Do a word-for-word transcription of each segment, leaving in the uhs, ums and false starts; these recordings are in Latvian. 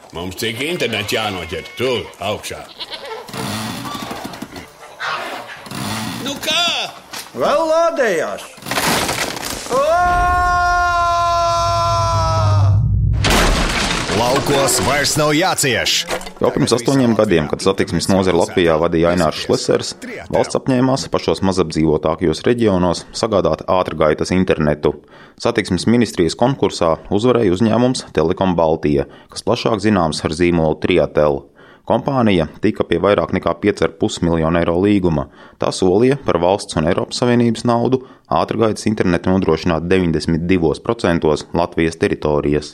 Mums cik internets jānoķer? Tur, augšā. Nu kā? Vēl lādējās. Laukos vairs nav jācieš. Jau pirms astoņiem gadiem, kad satiksmes nozare Latvijā vadīja Ainārs Šlesers, valsts apņēmās pašos mazapdzīvotākajos reģionos sagādāt ātrgaitas internetu. Satiksmes ministrijas konkursā uzvarēja uzņēmums Telekom Baltija, kas plašāk zināms ar zīmolu Triatel. Kompānija tika pie vairāk nekā pieci ar pus miljonu eiro līguma. Tā solīja par valsts un Eiropas Savienības naudu ātrgaitas internetu nodrošināt deviņdesmit divos procentos Latvijas teritorijas.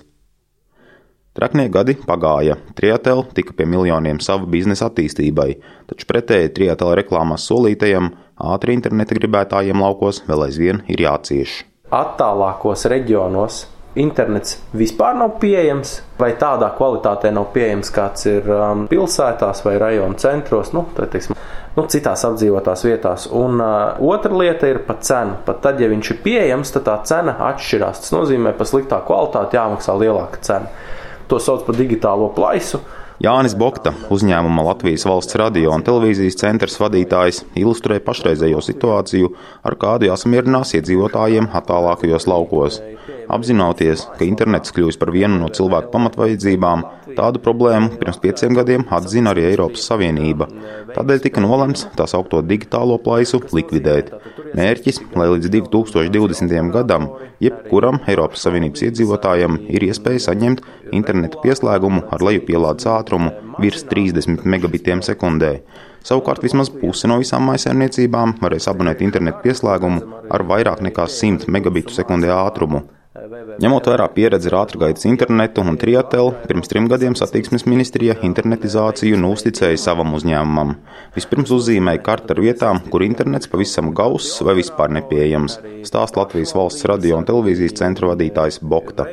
Traknie gadi pagāja. Triatel tika pie miljoniem savu biznesa attīstībai, taču pretēji Triatel reklāmās solītajam ātri interneta gribētājiem laukos vēl aizvien ir jācieš. Attālākos reģionos internets vispār nav pieejams, vai tādā kvalitātē nav pieejams, kāds ir um, pilsētās vai rajonu centros, nu, tā teiksim, nu, citās apdzīvotās vietās. Un uh, otra lieta ir par cenu. Pat tad, ja viņš ir pieejams, tad tā cena atšķirās. Tas nozīmē, par sliktā kvalitāti jāmaksā lielāka cena. To sauc par digitālo plaisu. Jānis Bokta, uzņēmuma Latvijas valsts radio un televīzijas centrs vadītājs, ilustrē pašreizējo situāciju, ar kādu jāsamierinās iedzīvotājiem attālākajos laukos. Apzinoties, ka internets kļūst par vienu no cilvēku pamatvajadzībām, tādu problēmu pirms pieciem gadiem atzina arī Eiropas Savienība. Tādēļ tika nolemts tā saukto digitālo plaisu likvidēt. Mērķis, lai līdz divi tūkstoši divdesmitajam gadam jebkuram Eiropas Savienības iedzīvotājam ir iespēja saņemt interneta pieslēgumu ar lejupielādes ātrumu virs trīsdesmit megabitiem sekundē. Savukārt vismaz puse no visām mājsaimniecībām varēs abonēt internetu pieslēgumu ar vairāk nekā simt megabitu sekundē ātrumu. Ņemot vērā pieredzi ar ātrgaitas internetu un Triatel, pirms trim gadiem satiksmes ministrija internetizāciju nu uzticēja savam uzņēmumam. Vispirms uzzīmēja karti ar vietām, kur internets pavisam gauss vai vispār nepieejams, stāsta Latvijas valsts radio un televīzijas centra vadītājs Bokta.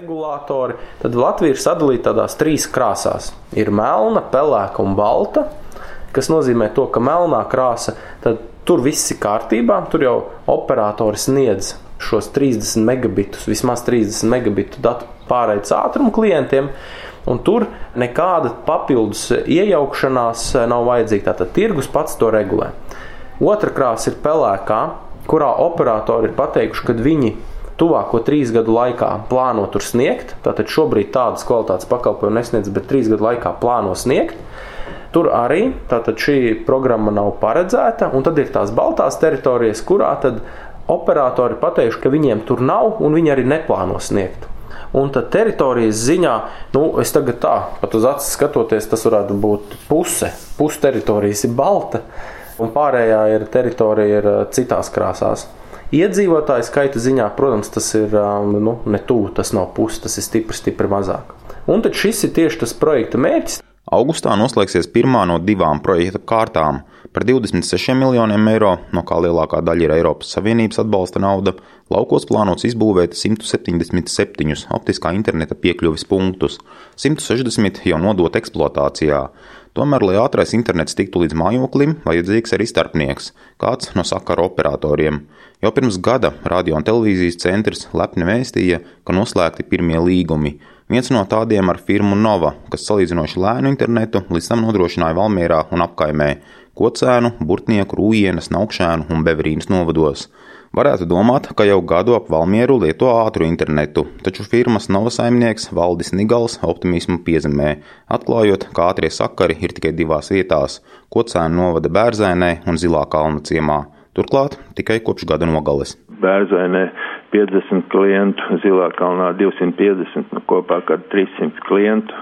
Tad Latvija ir sadalīta tādās trīs krāsās. Ir melna, pelēka un balta, kas nozīmē to, ka melnā krāsa, tad tur viss ir kārtībā, tur jau operatori sniedz šos trīsdesmit megabitus, vismaz trīsdesmit megabitu datu pārraides ātrumu klientiem, un tur nekāda papildus iejaukšanās nav vajadzīga. Tātad tirgus pats to regulē. Otra krāsa ir pelēkā, kurā operatori ir pateikuši, ka viņi tuvāko trīs gadu laikā plāno tur sniegt. Tātad šobrīd tādas kvalitātes pakalpojumu nesniedz, bet trīs gadu laikā plāno sniegt. Tur arī tātad šī programma nav paredzēta, un tad ir tās baltās teritorijas, kurā tad operatori pateikuši, ka viņiem tur nav un viņi arī neplāno sniegt. Un tad teritorijas ziņā, nu, es tagad tā, pat uz acis skatoties, tas varētu būt puse. Puse teritorijas ir balta un pārējā ir teritorija ir citās krāsās. Iedzīvotāju skaita ziņā, protams, tas ir nu, ne tuvu, tas nav puse, tas ir stipri, stipri mazāk. Un tad šis ir tieši tas projekta mērķis. Augustā noslēgsies pirmā no divām projekta kārtām par divdesmit sešiem miljoniem eiro, no kā lielākā daļa ir Eiropas Savienības atbalsta nauda. Laukos plānots izbūvēt simt septiņdesmit septiņus optiskā interneta piekļuves punktus, simt sešdesmit jau nodot eksploatācijā. Tomēr, lai ātrais internets tiktu līdz mājoklim, vajadzīgs arī starpnieks, kāds no sakaru operatoriem. Jau pirms gada radio un televīzijas centrs lepni vēstīja, ka noslēgti pirmie līgumi. Viens no tādiem ar firmu Nova, kas salīdzinoši lēnu internetu līdz tam nodrošināja Valmierā un apkaimē, Kocēnu, Burtnieku, Rūjienas, Naukšēnu un Beverīnas novados. Varētu domāt, ka jau gadu ap Valmieru lieto ātru internetu, taču firmas Nova saimnieks Valdis Nigals optimismu piezemē, atklājot, ka ātrie sakari ir tikai divās vietās – Kocēnu novada Bērzēnē un Zilā kalna ciemā. Turklāt tikai kopš gada nogales. Bērzēnē piecdesmit klientu, Zilā kalnā divsimt piecdesmit, nu kopā kad trīs simti klientu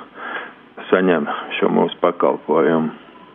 saņem šo mūsu pakalpojumu.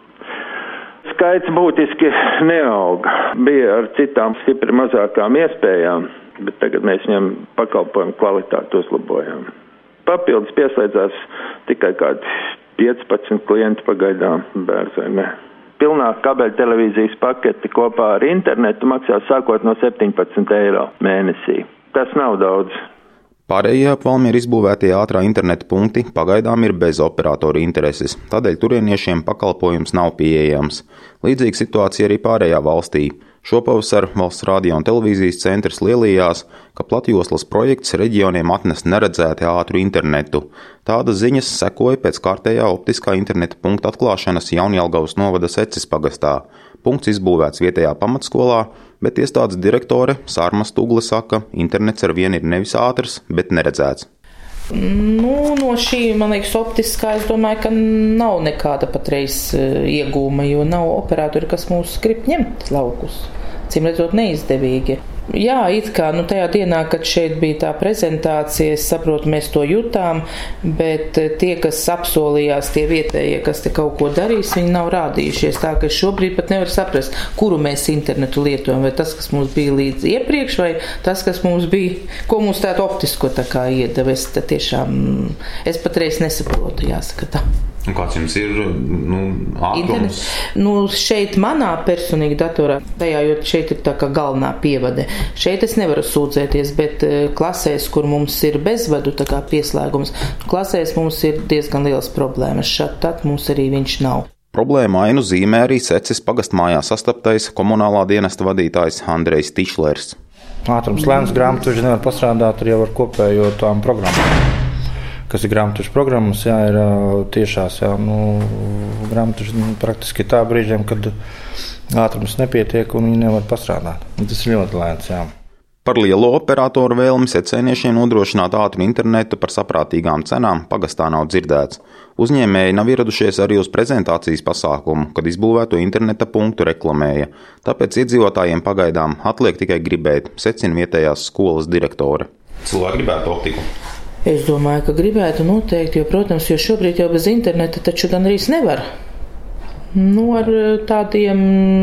Skaits būtiski neauga. Bija ar citām stipri mazākām iespējām, bet tagad mēs viņam pakalpojumu kvalitāti uzlabojam. Papildus pieslēdzās tikai kādi piecpadsmit klienti pagaidām Bērzēnē. Pilnā kabeļa televīzijas paketi kopā ar internetu maksā sākot no septiņpadsmit eiro mēnesī. Tas nav daudz. Pārējie ap Valmieru izbūvētie ātrā interneta punkti pagaidām ir bez operatoru intereses, tādēļ turieniešiem pakalpojums nav pieejams. Līdzīga situācija arī pārējā valstī. Šopavasar Valsts radio un televīzijas centrs lielījās, ka platjoslas projekts reģioniem atnes neredzēti ātru internetu. Tādas ziņas sekoja pēc kārtējā optiskā interneta punkta atklāšanas Jaunjelgavas novada Seces pagastā. Punkts izbūvēts vietējā pamatskolā, bet iestādes direktore Sārma Stugle saka, internets ar vienu ir nevis ātrs, bet neredzēts. Nu, no šī, man liekas, optiskā, es domāju, ka nav nekāda patreiz iegūma, jo nav operatori, kas mūs grib ņemt laukus. Cim redzot, neizdevīgi. Jā, it kā, nu tajā dienā, kad šeit bija tā prezentācija, es saprotu, mēs to jutām, bet tie, kas apsolījās, tie vietējie, kas te kaut ko darīs, viņi nav rādījušies. Tā, ka šobrīd pat nevar saprast, kuru mēs internetu lietojam, vai tas, kas mums bija līdz iepriekš, vai tas, kas mums bija, ko mums tādu optisko tā kā iedeva. Es tiešām, es patreiz nesaprotu, jāsaka tā. Un kāds jums ir, nu, ātrums? Nu, šeit manā personīgi datorā, tajā, jo šeit ir tā kā galvenā pievade. Šeit es nevaru sūdzēties, bet klasēs, kur mums ir bezvadu tā kā pieslēgums, klasēs mums ir diezgan liels problēmas. Šad tad mums arī viņš nav. Problēmu ainu zīmē arī Seces pagastmājā sastaptais komunālā dienesta vadītājs Andrejs Tišlers. Ātrums lēns grāmatuži nevar pastrādāt arī ar kopējo tām programmām. Kas ir grāmatušu programmas, jā, ir tiešās, jā, nu, grāmatuši nu, praktiski tā brīžiem, kad ātrums nepietiek un viņi nevar pastrādāt. Tas ir ļoti lēns, jā. Par lielo operatoru vēlmi secēniešiem nodrošināt ātru internetu par saprātīgām cenām pagastā nav dzirdēts. Uzņēmēji nav ieradušies arī uz prezentācijas pasākumu, kad izbūvēto interneta punktu reklamēja. Tāpēc iedzīvotājiem pagaidām atliek tikai gribēt, secina vietējās skolas direktore. Cilvēki gribētu optiku. Es domāju, ka gribētu noteikti, jo, protams, jo šobrīd jau bez interneta taču gandrīz nevar. Nu, ar tādiem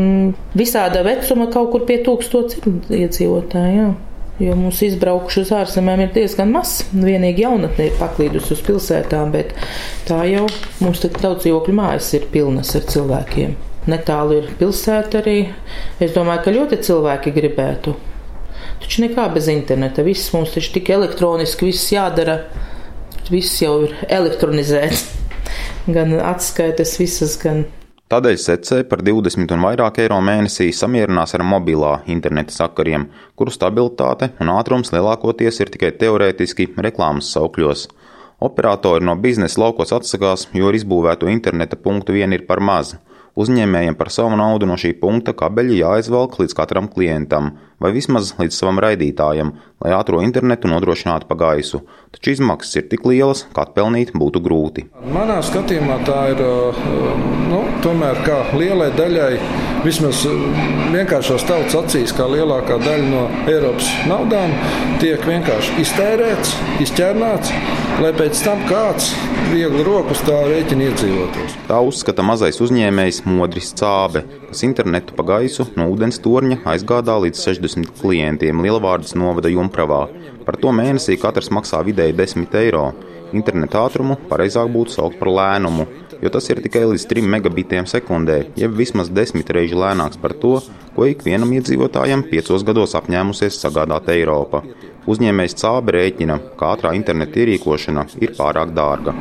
visāda vecuma kaut kur pie tūkstots iedzīvotāji, jā. Jo mums izbraukuši uz ārzemēm ir diezgan maz. Vienīgi jaunatne ir paklīdusi uz pilsētām, bet tā jau mums tik daudz dzīvokļu mājas ir pilnas ar cilvēkiem. Netālu ir pilsēta arī. Es domāju, ka ļoti cilvēki gribētu. Taču nekā bez interneta. Viss mums taču tik elektroniski, viss jādara. Viss jau ir elektronizēts. Gan atskaites visas, gan... Tādēļ Secē par divdesmit un vairāk eiro mēnesī samierinās ar mobilā interneta sakariem, kuru stabilitāte un ātrums lielākoties ir tikai teorētiski reklāmas saukļos. Operatori no biznesa laukos atsakās, jo ar izbūvēto interneta punktu vien ir par maz. Uzņēmējiem par savu naudu no šī punkta kabeļi jāizvelk līdz katram klientam, vai vismaz līdz savam raidītājam, lai ātro internetu nodrošinātu pa gaisu. Taču izmaksas ir tik lielas, ka atpelnīt būtu grūti. Manā skatījumā tā ir, nu, tomēr kā lielai daļai, vismaz vienkāršās tautas acīs, kā lielākā daļa no Eiropas naudām, tiek vienkārši iztērēts, izķernāts, lai pēc tam kāds viegli rokas tā rēķina iedzīvotos. Tā uzskata mazais uzņēmējs Modris Cābe, kas internetu pa gaisu no ūdens torņa aizgādā līdz sešdesmit klientiem Lielvārdas novada Jumpravā. Par to mēnesī katrs maksā vidēji desmit eiro. Interneta ātrumu pareizāk būtu saukt par lēnumu, jo tas ir tikai līdz trim megabitiem sekundē, jeb vismaz desmit reizi lēnāks par to, ko ikvienam iedzīvotājam piecos gados apņēmusies sagādāt Eiropa. Uzņēmējs Cābe rēķina, ka ātrā interneta ierīkošana ir pārāk dārga.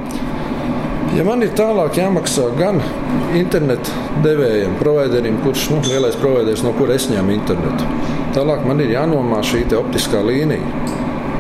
Ja man ir tālāk jāmaksā gan internetu devējiem, providerim, kurš, nu, lielais providers, no kura es ņemu internetu, tālāk man ir jānomā šī te optiskā līnija.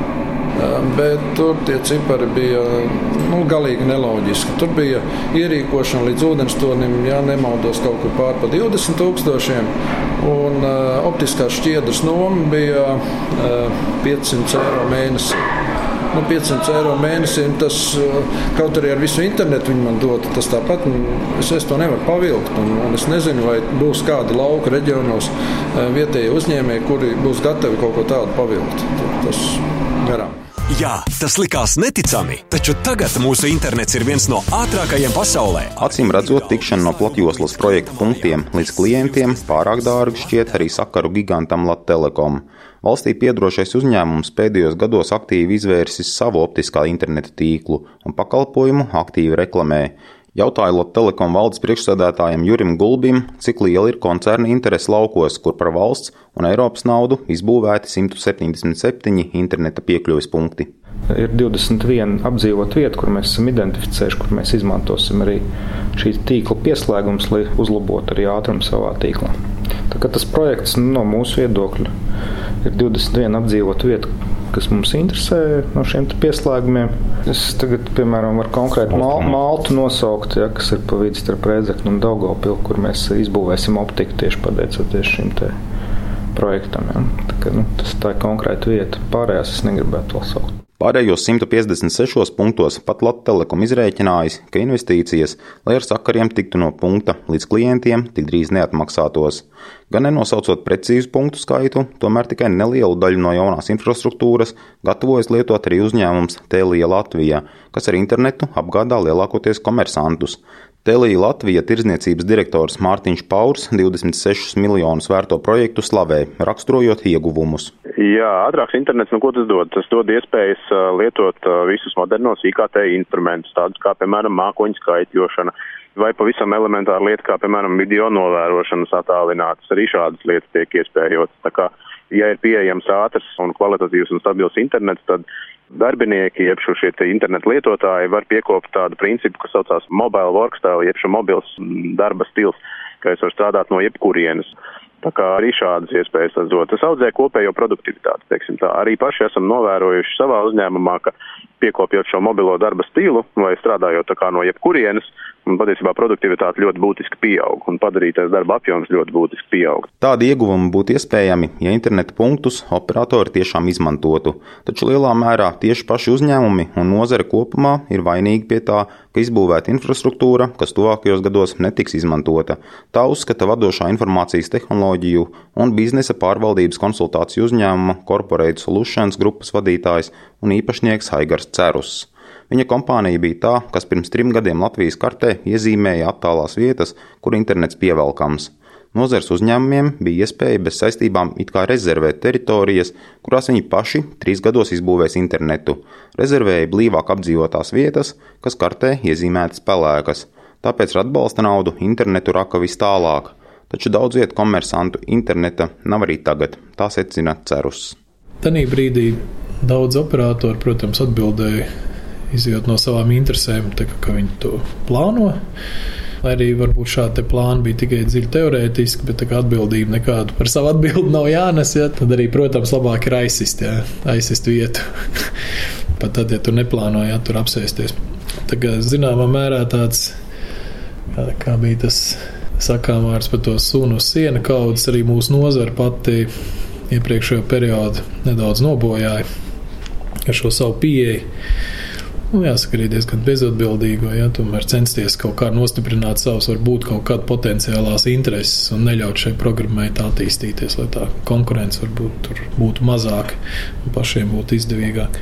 Bet tur tie cipari bija, nu, galīgi neloģiski. Tur bija ierīkošana līdz ūdenstornim, ja nemaldos, kaut kur pār pa divdesmit tūkstošiem, un uh, optiskās šķiedras noma bija uh, piecsimt eiro mēnesī. Nu, piecsimt eiro mēnesī, tas kaut arī ar visu internetu viņi man dot, tas tāpat, es, es to nevaru pavilkt, un, un es nezinu, vai būs kādi lauka reģionos vietējie uzņēmēji, kuri būs gatavi kaut ko tādu pavilkt. Tas garām. Jā, tas likās neticami, taču tagad mūsu internets ir viens no ātrākajiem pasaulē. Acīm redzot, tikšana no platjoslas projektu punktiem līdz klientiem pārāk dārgi šķiet arī sakaru gigantam Lattelekom. Valstī piedrošais uzņēmums pēdējos gados aktīvi izvērsis savu optiskā interneta tīklu un pakalpojumu aktīvi reklamē. Jautāju Lattelekom valdes priekšsēdētājam Jurim Gulbim, cik liela ir koncerna interese laukos, kur par valsts un Eiropas naudu izbūvēti simt septiņdesmit septiņi interneta piekļuves punkti. Ir divdesmit viena apdzīvot vieta, kur mēs esam identificējuši, kur mēs izmantosim arī šī tīkla pieslēgums, lai uzlabotu arī ātrumu savā tīklā. Tā kā tas projekts no mūsu viedokļa ir divdesmit viena apdzīvota vieta, kas mums interesē no šiem pieslēgumiem. Es tagad, piemēram, varu konkrēti Mal, Maltu nosaukt, ja, kas ir pa vidu starp Rēdzekni un Daugavpilu, kur mēs izbūvēsim optiku tieši pateicoties šim te projektam. Ja. Tā kā, nu, tas tā ir konkrēta vieta. Pārējās es negribētu vēl saukt. Pārējos simt piecdesmit sešos punktos pat Latelekom izrēķinājis, ka investīcijas, lai ar sakariem tiktu no punkta līdz klientiem, tik drīz neatmaksātos. Gan nenosaucot precīzu punktu skaitu, tomēr tikai nelielu daļu no jaunās infrastruktūras gatavojas lietot arī uzņēmums Telia Latvija, kas ar internetu apgādā lielākoties komersantus. Telia Latvija tirdzniecības direktors Mārtiņš Paurs divdesmit sešus miljonus vērto projektu slavē, raksturojot ieguvumus. Jā, ātrāks internets, nu ko tas dod? Tas dod iespējas lietot visus modernos I K T instrumentus, tādus kā, piemēram, mākoņu skaitļošana, vai pavisam elementāra lieta, kā, piemēram, video novērošanas attālinātas. Arī šādas lietas tiek iespējotas. Tā kā, ja ir pieejams ātrs un kvalitatīvs un stabils internets, tad darbinieki, jeb šo šie internetu lietotāji var piekopt tādu principu, kas saucās mobile work style, jeb šo mobils darba stils, ka es varu strādāt no jebkurienes. Tā kā arī šādas iespējas tas dod. Tas audzē kopējo produktivitāti, teiksim tā. Arī paši esam novērojuši savā uzņēmumā, ka piekopjot šo mobilo darba stilu vai strādājot tā kā no jebkurienes, un patiesībā produktivitāte ļoti būtiski pieaug un padarītais darba apjoms ļoti būtiski pieaug. Tādi ieguvumi būtu iespējami, ja interneta punktus operatori tiešām izmantotu, taču lielā mērā tieši paši uzņēmumi un nozare kopumā ir vainīgi pie tā, ka izbūvēta infrastruktūra, kas tuvākajos gados netiks izmantota. Tā uzskata vadošā informācijas tehnoloģiju un biznesa pārvaldības konsultāciju uzņēmuma Corporate Solutions grupas vadītājs un īpašnieks Aigars Cerus. Viņa kompānija bija tā, kas pirms trim gadiem Latvijas kartē iezīmēja attālās vietas, kur internets pievelkams. Nozares uzņēmumiem bija iespēja bez saistībām it kā rezervēt teritorijas, kurās viņi paši trīs gados izbūvēs internetu. Rezervēja blīvāk apdzīvotās vietas, kas kartē iezīmētas pelēkas. Tāpēc ar atbalsta naudu internetu raka vis tālāk. Taču daudz vietu komersantu interneta nav arī tagad, tā secina Cerus. Tanī brīdī daudz operatori, protams, atbildēja, izjūt no savām interesēm, tā kā viņi to plāno. Lai arī varbūt šādi plāni bija tikai dziļi teorētiski, bet tā kā atbildība nekādu par savu atbildi nav jānes, ja, tad arī, protams, labāk ir aizsist, ja, aizsist vietu. Pat tad, ja tu neplāno, ja, tur apsēsties. Tā kā zināmā mērā tāds, kā, kā bija tas sakām vārds par to sunu uz siena kaudzes, arī mūsu nozara pati iepriekšējo periodu nedaudz nobojāja ar šo savu pieeju. Nu, jāsaka, arī diezgan bezatbildīgo, ja, tomēr censties kaut kā nostiprināt savus, varbūt kaut kādu potenciālās intereses un neļaut šai programmai tā attīstīties, lai tā konkurence varbūt tur būtu mazāk un pašiem būtu izdevīgāk.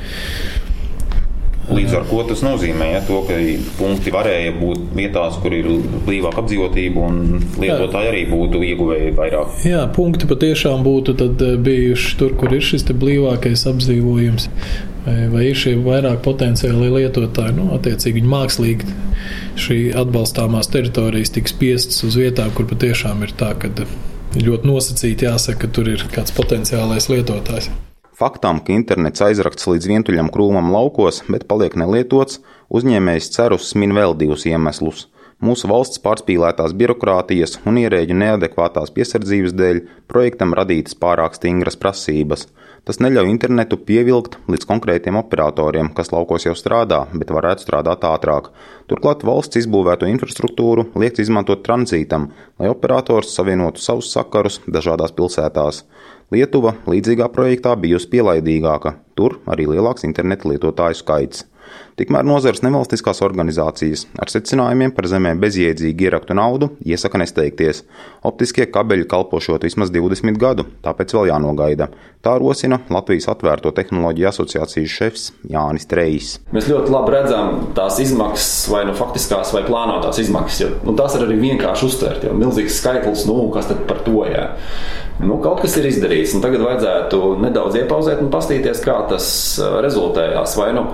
Līdz ar ko tas nozīmē, ja, to, ka punkti varēja būt vietās, kur ir blīvāka apdzīvotība un lietotāji arī būtu ieguvēji vairāk. Jā, punkti patiešām būtu tad bijuši tur, kur ir šis te blīvākais apdzīvojums. Vai, vai ir šie vairāk potenciāli lietotāji, nu, attiecīgi viņi mākslīgi šī atbalstāmās teritorijas tiks spiestas uz vietām, kur patiešām ir tā, ka ļoti nosacīti jāsaka, ka tur ir kāds potenciālais lietotājs. Faktam, ka internets aizrakts līdz vientuļam krūmam laukos, bet paliek nelietots, uzņēmējs Cerus min vēl divus iemeslus. Mūsu valsts pārspīlētās birokrātijas un ierēģu neadekvātās piesardzības dēļ projektam radītas pārāk stingras prasības. Tas neļauj internetu pievilkt līdz konkrētiem operatoriem, kas laukos jau strādā, bet varētu strādāt ātrāk. Turklāt valsts izbūvēto infrastruktūru liekts izmantot tranzītam, lai operators savienotu savus sakarus dažādās pilsētās. Lietuva līdzīgā projektā bijusi pielaidīgāka, tur arī lielāks interneta lietotāju skaits. Tikmēr nozares nevalstiskās organizācijas ar secinājumiem par zemē bezjēdzīgi ieraktu naudu iesaka nesteigties. Optiskie kabeļi kalpošot vismaz divdesmit gadu, tāpēc vēl jānogaida. Tā rosina Latvijas Atvērto tehnoloģiju asociācijas šefs Jānis Trejs. Mēs ļoti labi redzam tās izmaksas, vai nu faktiskās, vai plānotās izmaksas, jo nu, tās ir arī vienkārši uztvert, jo milzīgs skaitlis, nu, kas tad par to, jā. Nu, kaut kas ir izdarīts, un tagad vajadzētu nedaudz iepauzēt un pastīties, kā tas rezultējās, vai nu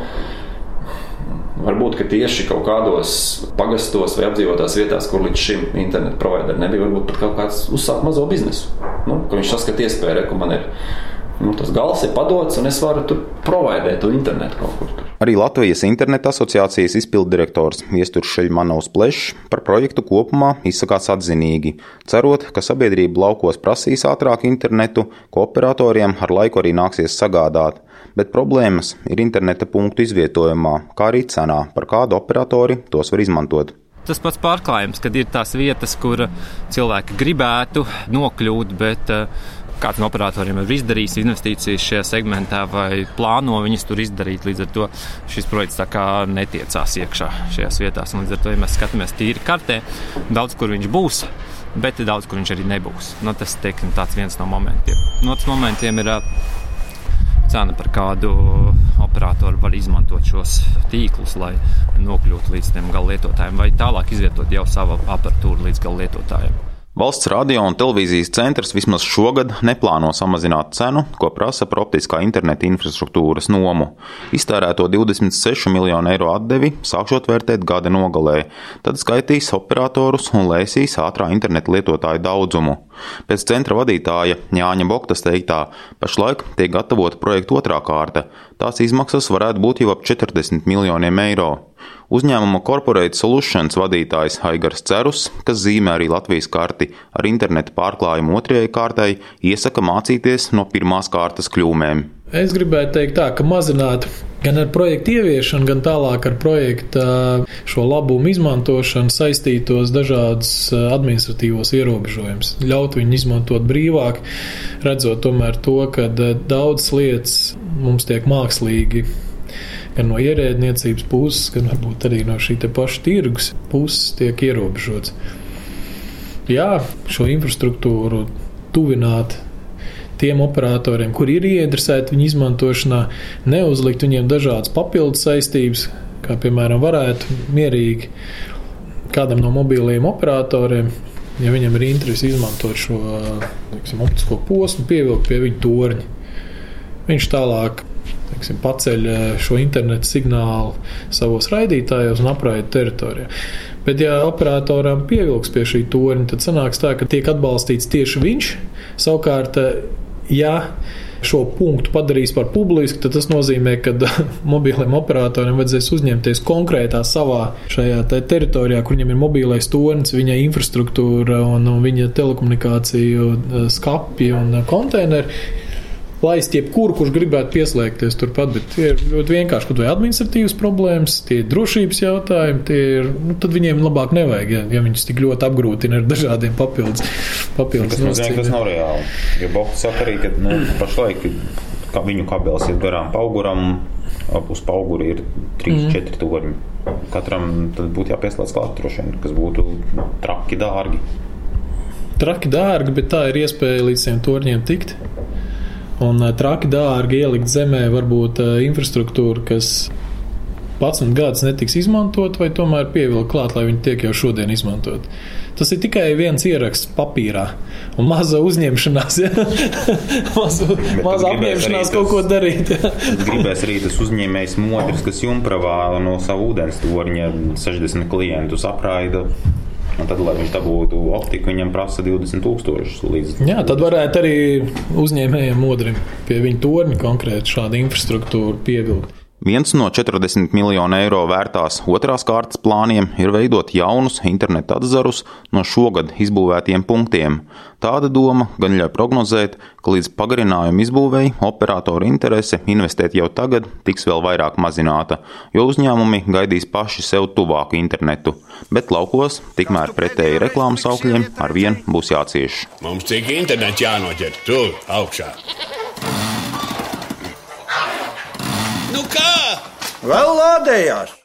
varbūt, ka tieši kaut kādos pagastos vai apdzīvotās vietās, kur līdz šim internetu provideri nebija, varbūt pat kaut kāds uzsākt mazo biznesu. Nu, ka viņš saskat iespēju, ka man ir, nu, tas gals ir padots un es varu tur providēt to internetu kaut kur tur. Arī Latvijas interneta asociācijas izpilddirektors Viesturs Šeļmanovs Plešs par projektu kopumā izsakās atzinīgi, cerot, ka sabiedrība laukos prasīs ātrāk internetu, ko operatoriem ar laiku arī nāksies sagādāt, bet problēmas ir interneta punktu izvietojumā, kā arī cenā, par kādu operatori tos var izmantot. Tas pats pārklājums, kad ir tās vietas, kur cilvēki gribētu nokļūt, bet kāds no operatoriem ir izdarījis investīcijas šajā segmentā vai plāno viņas tur izdarīt. Līdz ar to šis projekts tā kā netiecās iekšā šajās vietās. Un līdz ar to, ja mēs skatāmies tīri kartē, daudz kur viņš būs, bet daudz kur viņš arī nebūs. Nu, tas teiksim, tāds viens no momentiem. No tas momentiem ir cena, par kādu operatoru var izmantot šos tīklus, lai nokļūtu līdz tiem gallietotājiem vai tālāk izvietot jau savu aparatūru līdz gallietotājiem. Valsts radio un televīzijas centrs vismaz šogad neplāno samazināt cenu, ko prasa par optiskā interneta infrastruktūras nomu. Iztērēto divdesmit sešu miljonu eiro atdevi sākšot vērtēt gada nogalē, tad skaitīs operatorus un lēsīs ātrā interneta lietotāju daudzumu. Pēc centra vadītāja Jāņa Boktas teiktā, pašlaik tiek gatavota projekta otrā kārta. Tās izmaksas varētu būt jau ap četrdesmit miljoniem eiro. Uzņēmuma Corporate Solutions vadītājs Aigars Cerus, kas zīmē arī Latvijas karti ar interneta pārklājumu otrajai kārtai, iesaka mācīties no pirmās kārtas kļūmēm. Es gribētu teikt tā, ka mazināt gan ar projektu ieviešanu, gan tālāk ar projekta šo labumu izmantošanu saistītos dažādas administratīvos ierobežojumus. Ļaut viņu izmantot brīvāk, redzot tomēr to, ka daudz lietas mums tiek mākslīgi gan no ierēdniecības puses, gan varbūt arī no šī te paša tirgus puses tiek ierobežots. Jā, šo infrastruktūru tuvināt tiem operatoriem, kuri ir ieinteresēti viņu izmantošanā, neuzlikt viņiem dažādas papildus saistības, kā piemēram varētu mierīgi kādam no mobiliem operatoriem, ja viņam ir interesi izmantot šo teiksim, optisko posmu, pievilkt pie viņa torņa. Viņš tālāk teiksim, paceļ šo internetu signālu savos raidītājos un apraida teritorijā. Bet, ja operatoram pievilks pie šī torņa, tad sanāks tā, ka tiek atbalstīts tieši viņš. Savukārt, ja šo punktu padarīs par publisku, tad tas nozīmē, ka mobiliem operatoriem vajadzēs uzņemties konkrētā savā šajā teritorijā, kur viņam ir mobilais tornis, viņa infrastruktūra un, un viņa telekomunikāciju skapi un konteineri, laist jebkuru, kurš gribētu pieslēgties turpat, bet tie ir ļoti vienkārši, kaut vai administratīvas problēmas, tie ir drošības jautājumi, tie ir, nu, tad viņiem labāk nevajag, ja, ja viņus tik ļoti apgrūtina ar dažādiem papildus, papildus nosacījumiem. Tas nav reāli, jo Bokts saka arī, ka nu, pašlaik ka viņu kabelis ir garām pauguram, uz pauguri ir trīs četri mm. torņi. Katram tad būtu jāpieslēdz klāt drošiem, kas būtu traki dārgi. Traki dārgi, bet tā ir iespēja līdz tiem torņiem tikt. Un traki dārgi ielikt zemē varbūt infrastruktūra, kas padsmit gadus netiks izmantot, vai tomēr pievilkt klāt, lai viņi tiek jau šodien izmantot. Tas ir tikai viens ieraksts papīrā un maza uzņemšanās, ja? maza, maza apņemšanās kaut ko darīt. Ja? Gribēs arī tas uzņēmējs modrs, kas jumpravā no savu ūdens torņa sešdesmit klientus apraida. Un tad, lai viņš dabūtu optiku, viņam prasa divdesmit tūkstošus līdz. Jā, tad varētu arī uzņēmējiem modrim pie viņa torņa konkrēti šādu infrastruktūru pievilkt. Viens no četrdesmit miljonu eiro vērtās otrās kārtas plāniem ir veidot jaunus interneta atzarus no šogad izbūvētiem punktiem. Tāda doma gan ļauj prognozēt, ka līdz pagarinājuma izbūvēji operatoru interese investēt jau tagad tiks vēl vairāk mazināta, jo uzņēmumi gaidīs paši sev tuvāku internetu. Bet laukos tikmēr pretēji reklāmas aukļiem arvien būs jācieš. Mums cik internets jānoķer tur augšā. Vēl lādējās!